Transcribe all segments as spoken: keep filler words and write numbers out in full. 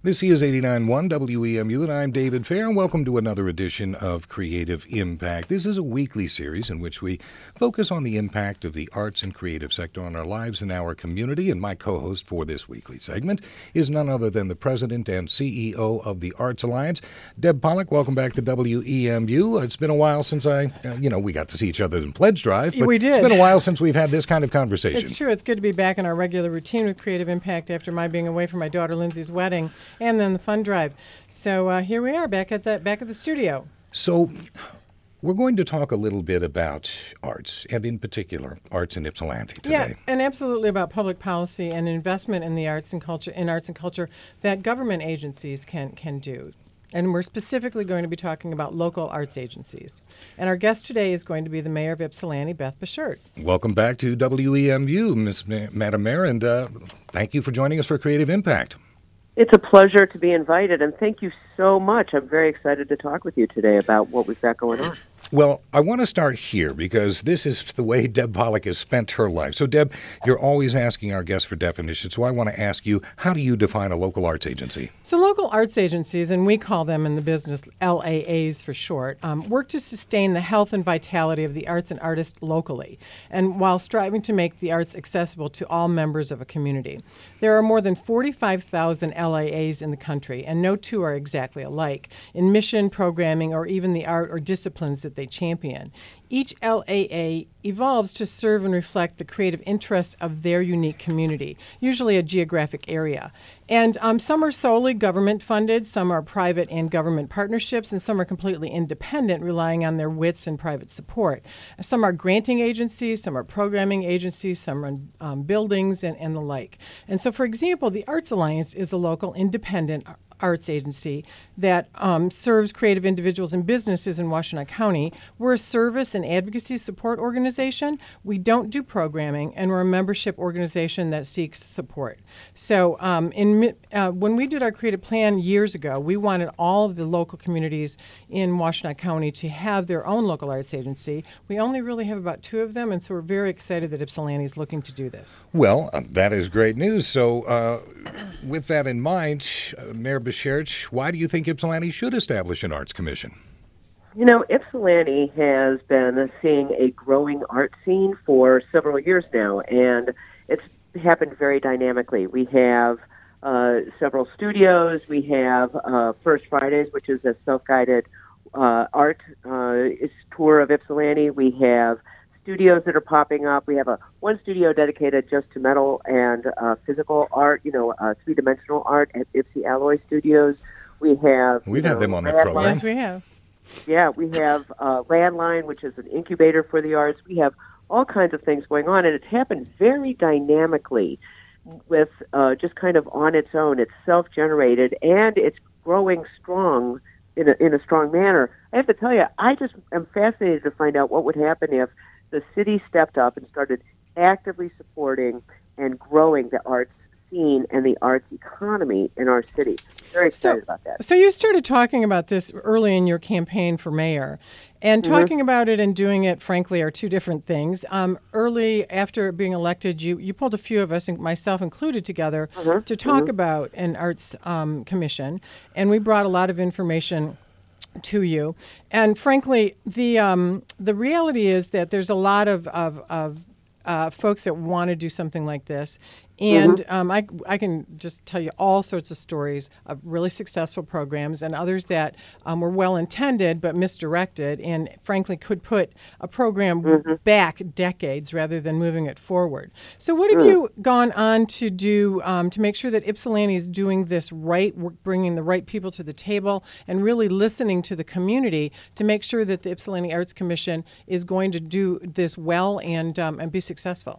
This is eighty-nine point one W E M U, and I'm David Fair, and welcome to another edition of Creative Impact. This is a weekly series in which we focus on the impact of the arts and creative sector on our lives and our community, and my co-host for this weekly segment is none other than the president and C E O of the Arts Alliance, Deb Pollack. Welcome back to W E M U. It's been a while since I, uh, you know, we got to see each other in Pledge Drive, but we did. It's been a while since we've had this kind of conversation. It's true. It's good to be back in our regular routine with Creative Impact after my being away for my daughter Lindsay's wedding and then the fund drive. So uh, here we are back at the back at the studio. So we're going to talk a little bit about arts, and in particular, arts in Ypsilanti today. Yeah, and absolutely about public policy and investment in the arts and culture, in arts and culture that government agencies can can do. And we're specifically going to be talking about local arts agencies. And our guest today is going to be the mayor of Ypsilanti, Beth Buschert. Welcome back to W E M U, Miss Ma- Madam Mayor, and uh, thank you for joining us for Creative Impact. It's a pleasure to be invited, and thank you so much. I'm very excited to talk with you today about what we've got going on. Well, I want to start here because this is the way Deb Pollack has spent her life. So, Deb, you're always asking our guests for definitions, so I want to ask you, how do you define a local arts agency? So local arts agencies, and we call them in the business L A As for short, um, work to sustain the health and vitality of the arts and artists locally, and while striving to make the arts accessible to all members of a community. There are more than forty-five thousand L A As in the country, and no two are exactly alike in mission, programming, or even the art or disciplines that they champion. Each L A A evolves to serve and reflect the creative interests of their unique community, usually a geographic area. And um, some are solely government funded, some are private and government partnerships, and some are completely independent, relying on their wits and private support. Some are granting agencies, some are programming agencies, some run um, buildings, and, and the like. And so, for example, the Arts Alliance is a local independent arts agency that um, serves creative individuals and businesses in Washtenaw County. We're a service and advocacy support organization. We don't do programming, and we're a membership organization that seeks support. So um, in uh, when we did our creative plan years ago, we wanted all of the local communities in Washtenaw County to have their own local arts agency. We only really have about two of them, and so we're very excited that Ypsilanti is looking to do this. Well, uh, that is great news. So uh, with that in mind, uh, Mayor Buschert, why do you think Ypsilanti should establish an arts commission? You know, Ypsilanti has been seeing a growing art scene for several years now, and it's happened very dynamically. We have uh, several studios. We have uh, First Fridays, which is a self-guided uh, art uh, tour of Ypsilanti. We have studios that are popping up. We have a one studio dedicated just to metal and uh, physical art, you know, uh, three-dimensional art at Ypsi Alloy Studios. We have... We've you had know, them on that program. Yes, we have. Yeah, we have uh, Landline, which is an incubator for the arts. We have all kinds of things going on, and it's happened very dynamically with uh, just kind of on its own. It's self-generated, and it's growing strong in a, in a strong manner. I have to tell you, I just am fascinated to find out what would happen if the city stepped up and started actively supporting and growing the arts scene and the arts economy in our city. Very excited so, about that. So you started talking about this early in your campaign for mayor. And Mm-hmm. talking about it and doing it, frankly, are two different things. Um, early, after being elected, you, you pulled a few of us, and myself included, together Mm-hmm. to talk Mm-hmm. about an arts um, commission. And we brought a lot of information to you. And frankly, the um, the reality is that there's a lot of, of, of uh, folks that want to do something like this. And Mm-hmm. um, I, I can just tell you all sorts of stories of really successful programs and others that um, were well-intended but misdirected and, frankly, could put a program Mm-hmm. back decades rather than moving it forward. So what have you gone on to do um, to make sure that Ypsilanti is doing this right, we're bringing the right people to the table, and really listening to the community to make sure that the Ypsilanti Arts Commission is going to do this well and um, and be successful?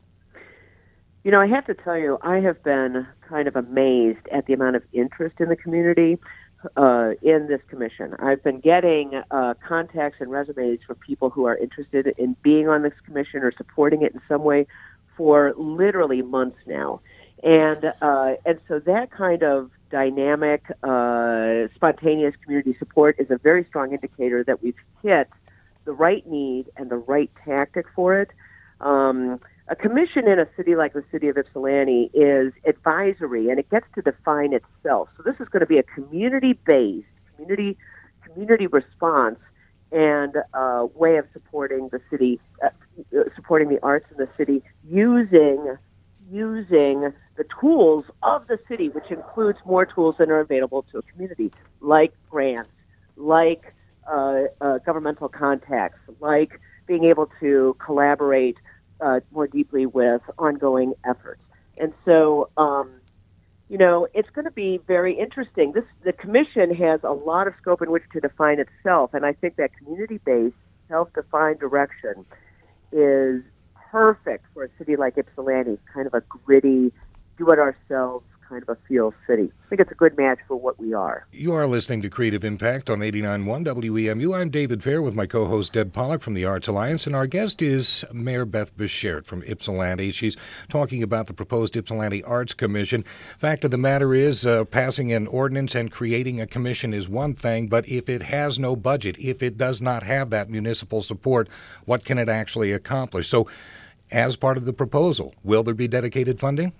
You know, I have to tell you, I have been kind of amazed at the amount of interest in the community uh, in this commission. I've been getting uh, contacts and resumes from people who are interested in being on this commission or supporting it in some way for literally months now. And uh, and so that kind of dynamic, uh, spontaneous community support is a very strong indicator that we've hit the right need and the right tactic for it. Um, A commission in a city like the city of Ypsilanti is advisory, and it gets to define itself. So this is going to be a community-based, community community response and uh, way of supporting the city, uh, supporting the arts in the city using using the tools of the city, which includes more tools than are available to a community, like grants, like uh, uh, governmental contacts, like being able to collaborate uh, more deeply with ongoing efforts. And so, um, you know, it's going to be very interesting. This the commission has a lot of scope in which to define itself, and I think that community-based, self-defined direction is perfect for a city like Ypsilanti, kind of a gritty, do-it-ourselves kind of a feel city. I think it's a good match for what we are. You are listening to Creative Impact on eighty-nine point one W E M U. I'm David Fair with my co-host Deb Pollack from the Arts Alliance, and our guest is Mayor Beth Beshert from Ypsilanti. She's talking about the proposed Ypsilanti Arts Commission. Fact of the matter is, uh, passing an ordinance and creating a commission is one thing, but if it has no budget, if it does not have that municipal support, what can it actually accomplish? So, as part of the proposal, will there be dedicated funding?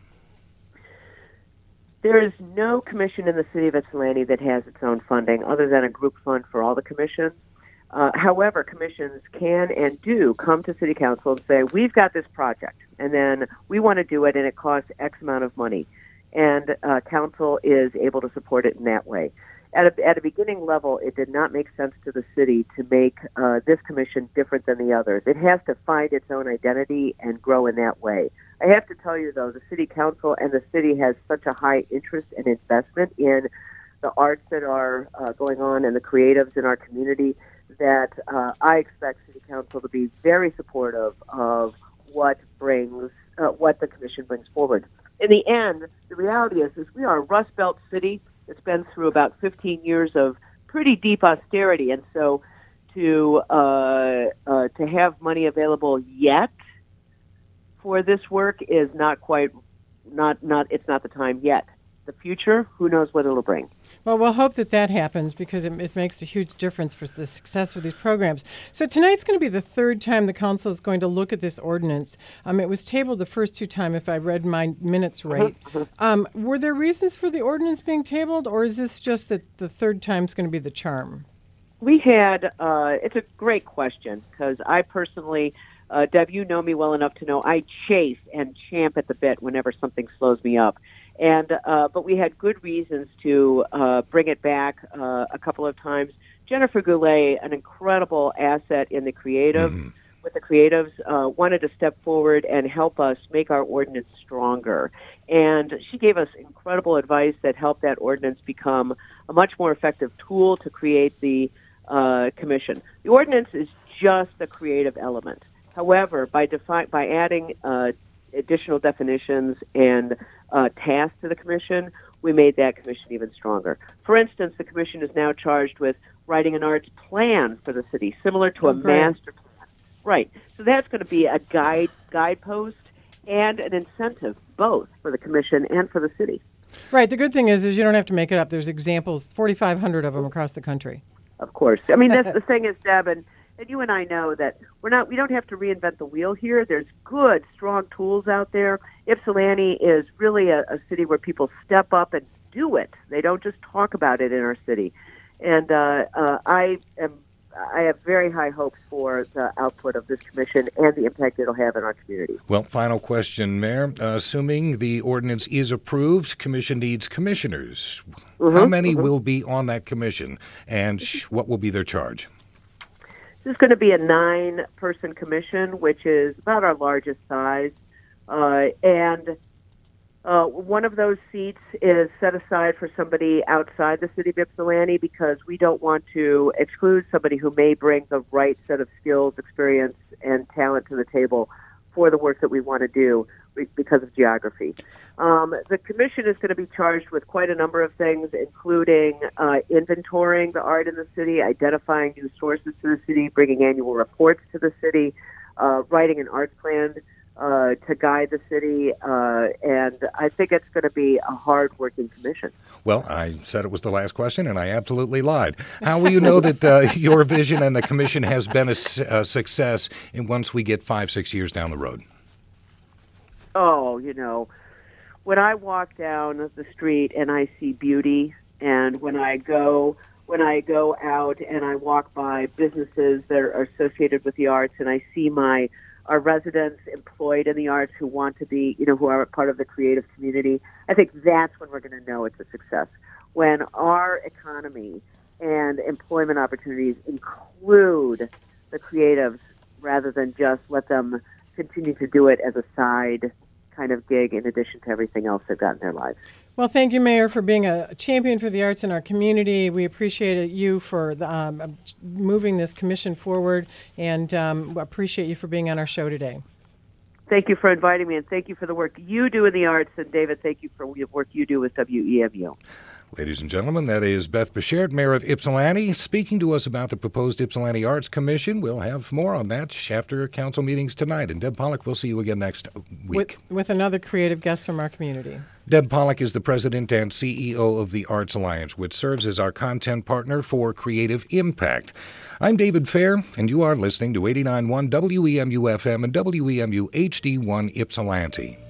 There is no commission in the city of Ypsilanti that has its own funding other than a group fund for all the commissions. Uh, however, commissions can and do come to city council and say, we've got this project, and then we want to do it, and it costs X amount of money. And uh, council is able to support it in that way. At a, at a beginning level, it did not make sense to the city to make uh, this commission different than the others. It has to find its own identity and grow in that way. I have to tell you, though, the city council and the city has such a high interest and investment in the arts that are uh, going on and the creatives in our community that uh, I expect city council to be very supportive of what brings, uh, what the commission brings forward. In the end, the reality is, is we are a Rust Belt city that's been through about fifteen years of pretty deep austerity, and so to uh, uh, to have money available yet for this work is not quite not not it's not the time yet. The future, who knows what it'll bring. Well, we'll hope that that happens because it, it makes a huge difference for the success of these programs. So tonight's going to be the third time the council is going to look at this ordinance. Um, it was tabled the first two times, if I read my minutes right. um, were there reasons for the ordinance being tabled, or is this just that the third time is going to be the charm? We had, uh, it's a great question because I personally, uh, Deb, you know me well enough to know I chase and champ at the bit whenever something slows me up. And uh, but we had good reasons to uh, bring it back uh, a couple of times. Jennifer Goulet, an incredible asset in the creative, mm-hmm. with the creatives, uh, wanted to step forward and help us make our ordinance stronger. And she gave us incredible advice that helped that ordinance become a much more effective tool to create the uh, commission. The ordinance is just a creative element. However, by defi- by adding uh, additional definitions and uh, tasks to the commission, we made that commission even stronger. For instance, the commission is now charged with writing an arts plan for the city, similar to oh, a great. master plan. Right. So that's going to be a guide guidepost and an incentive, both for the commission and for the city. Right. The good thing is, is you don't have to make it up. There's examples, forty-five hundred of them across the country. Of course. I mean, that's the thing is, Deb, and And you and I know that we're not. We don't have to reinvent the wheel here. There's good, strong tools out there. Ypsilanti is really a, a city where people step up and do it. They don't just talk about it in our city. And uh, uh, I am. I have very high hopes for the output of this commission and the impact it'll have in our community. Well, final question, Mayor. Uh, assuming the ordinance is approved, commission needs commissioners. Mm-hmm, How many mm-hmm. will be on that commission, and sh- what will be their charge? This is going to be a nine-person commission, which is about our largest size. Uh, and uh, one of those seats is set aside for somebody outside the city of Ypsilanti because we don't want to exclude somebody who may bring the right set of skills, experience, and talent to the table for the work that we want to do because of geography. Um, the commission is going to be charged with quite a number of things, including uh, inventorying the art in the city, identifying new sources to the city, bringing annual reports to the city, uh, writing an arts plan uh, to guide the city, uh, and I think it's going to be a hard-working commission. Well, I said it was the last question, and I absolutely lied. How will you know that uh, your vision and the commission has been a, a success in once we get five, six years down the road? Oh, you know, when I walk down the street and I see beauty, and when I go when I go out and I walk by businesses that are associated with the arts, and I see my our residents employed in the arts who want to be, you know, who are a part of the creative community, I think that's when we're going to know it's a success. When our economy and employment opportunities include the creatives rather than just let them continue to do it as a side kind of gig in addition to everything else they've got in their lives. Well, thank you, Mayor, for being a champion for the arts in our community. We appreciate you for the, um, moving this commission forward, and um, appreciate you for being on our show today. Thank you for inviting me, and thank you for the work you do in the arts. And David, thank you for the work you do with W E M U. Ladies and gentlemen, that is Beth Beshert, Mayor of Ypsilanti, speaking to us about the proposed Ypsilanti Arts Commission. We'll have more on that after council meetings tonight. And Deb Pollock, we'll see you again next week. With, with another creative guest from our community. Deb Pollock is the president and C E O of the Arts Alliance, which serves as our content partner for Creative Impact. I'm David Fair, and you are listening to eighty-nine point one W E M U F M and W E M U H D one Ypsilanti.